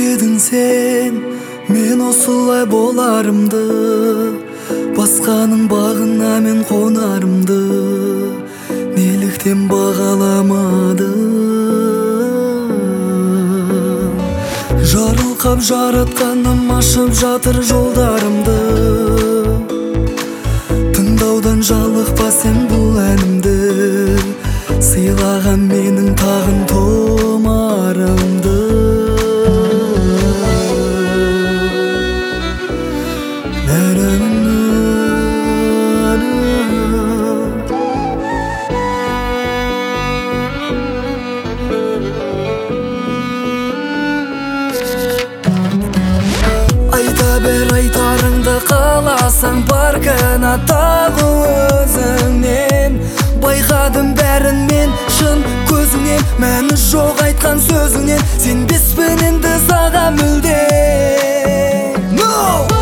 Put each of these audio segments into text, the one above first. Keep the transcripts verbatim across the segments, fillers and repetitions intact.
білмедің сен мен осылай боларымды, басқаның бағына мен қонарымды неліктен бағаламадым. Жарылқап жаратқаным ашып жатыр жолдарымды, тыңдаудан жалықпа сен бұл әнімді, сыйлаған менің тағын томарымды. Айта бер айтарыңды, қаласаң бар кінә тағы өзіңнен. Байқадым бәрін мен шын көзіңнен, мәні жоқ айтқан сөзіңнен. Сенбеспін енді саған мүлде. No!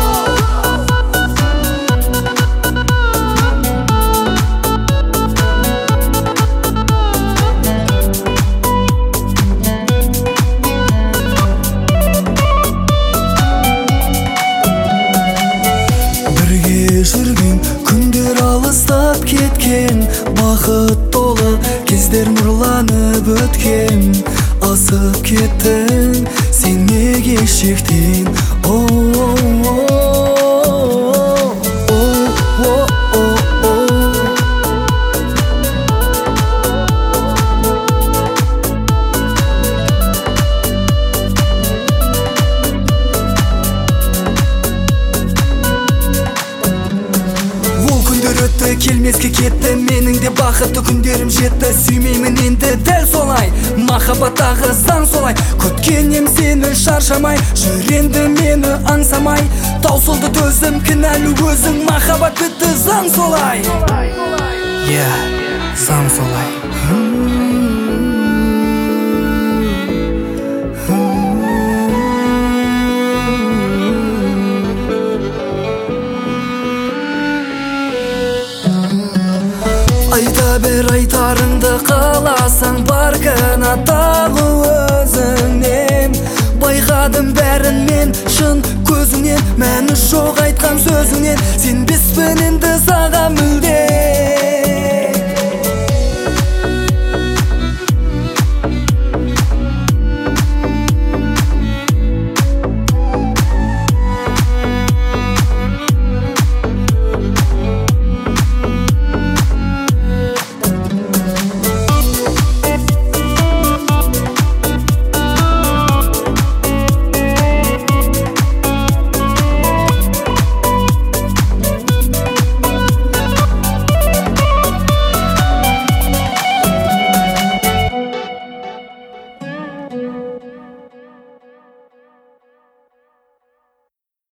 Жүрген күндер алыстап кеткен, бақыт толы кездер нұрланып өткен. Асып кеттің сен неге шектен? Келмеске кетті, менің де бақытты күндерім жетті. Сүймеймін енді дәл солай, махаббаттағы заң солай. Күткенем сені шаршамай, жүр енді мені аңсамай. Таусылды төзім, кінәлі өзің, махаббат бітті, заң солай. Yeah, заң солай. Айта бер айтарыңды, қаласаң бар кінә тағы өзіңнен. Байқадым бәрін мен шын көзіңнен, мәні жоқ айтқан сөзіңнен. Сен